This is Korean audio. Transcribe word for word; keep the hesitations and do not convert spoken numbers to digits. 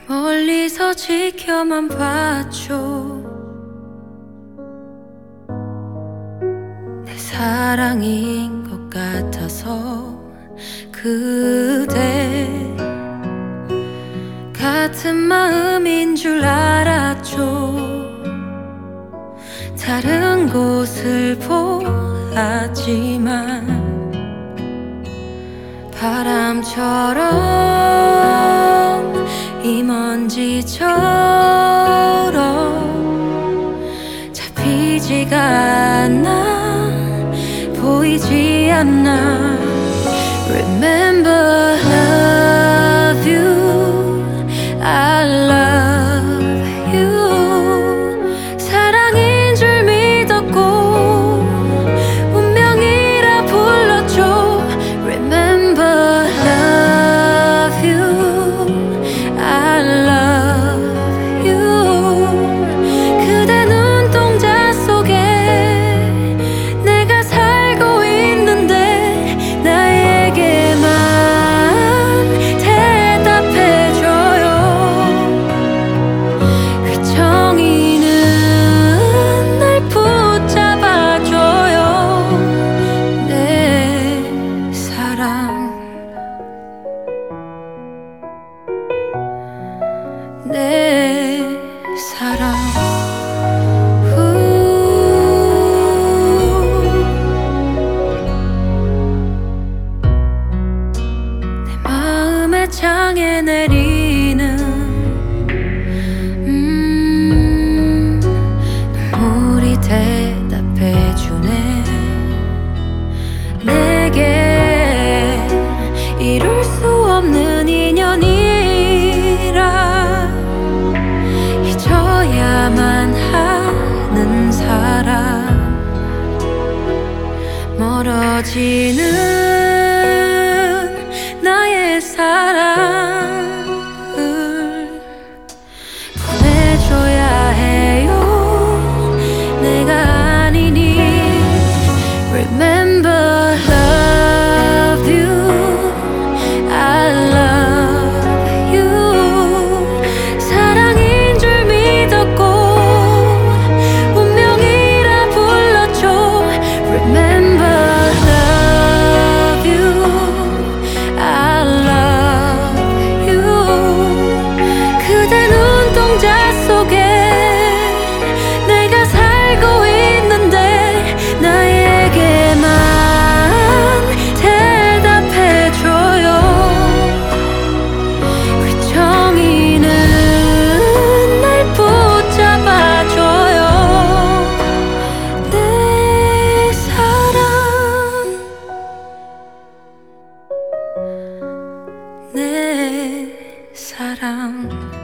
멀리서 지켜만 봤죠. 내 사랑인 것 같아서 그대 같은 마음인 줄 알았죠. 다른 곳을 보았지만 바람처럼 이 먼지처럼 잡히지가 않아, 보이지 않아. Remember, love you, I love you. 사랑인 줄 믿었고 운명이라 불렀죠. Remember, love you, I love you. 그대 눈동자 속에 내가 살고 있는데 나에게만 대답해줘요. 그 정의는 날 붙잡아줘요. 내 사랑, 내 사랑. 후. 내 마음의 창에 내리는 음, 눈물이 대답해주네. 내게 이룰 수 없는 인연이라 잊어야만 하는 사람, 멀어지는 나의 사랑을 보내줘야 해요. 내가 아니니. Remember, love you, I love you. 사랑인 줄 믿었고 운명이라 불렀죠. Remember, love you, I love you. 그대 눈동자 속에 내가 살고 있는데 나에게만 대답해줘요. 그 정의는 날 붙잡아줘요. 내 사랑, 내 사랑.